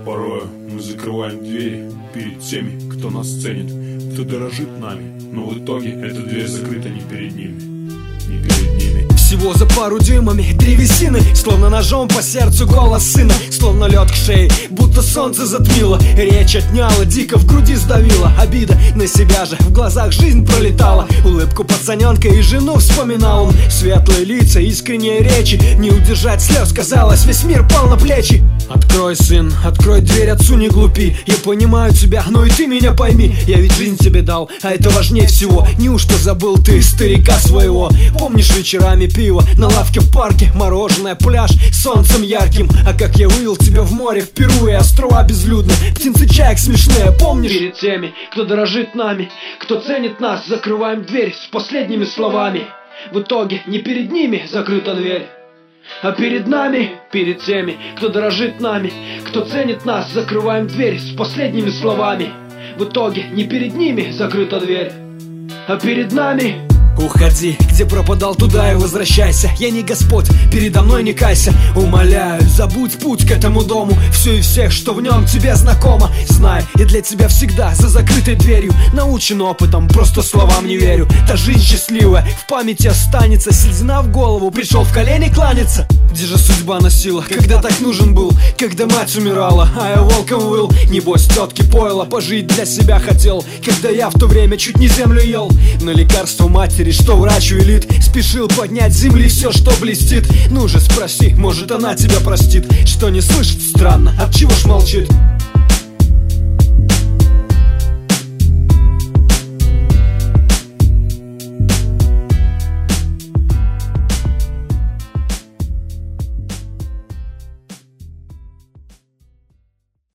Порою мы закрываем двери перед теми, кто нас ценит, кто дорожит нами, но в итоге эта дверь закрыта не перед ними, не перед ними. Всего за пару дюймами древесины, словно ножом по сердцу голос сына, словно лед к шее, будто солнце затмило. Речь отняла, дико в груди сдавила. Обида на себя же, в глазах жизнь пролетала. Улыбку пацаненка и жену вспоминал он. Светлые лица, искренние речи, не удержать слез, казалось, весь мир пал на плечи. Открой, сын, открой дверь, отцу не глупи. Я понимаю тебя, но и ты меня пойми. Я ведь жизнь тебе дал, а это важнее всего. Неужто забыл ты старика своего? Помнишь вечерами пиво на лавке в парке, мороженое, пляж, солнцем ярким? А как я вывел тебя в море, в Перу и острова безлюдные, птенцы чаек смешные, помнишь? Перед теми, кто дорожит нами, кто ценит нас, закрываем дверь с последними словами. В итоге не перед ними закрыта дверь, а перед нами, перед теми, кто дорожит нами, кто ценит нас, закрываем дверь с последними словами. В итоге не перед ними закрыта дверь, а перед нами. Уходи, где пропадал, туда и возвращайся. Я не Господь, передо мной не кайся. Умоляю, забудь путь к этому дому, все и всех, что в нем тебе знакомо. Знай, и для тебя всегда за закрытой дверью. Научен опытом, просто словам не верю. Та жизнь счастливая в памяти останется. Седина в голову, пришел в колени кланяться. Где же судьба носила, когда так нужен был? Когда мать умирала, а я волком выл. Небось тетки пойло, пожить для себя хотел. Когда я в то время чуть не землю ел. На лекарство матери, что врач велит, спешил поднять с земли все, что блестит. Ну же спроси, может она тебя простит. Что не слышит, странно, отчего ж молчит?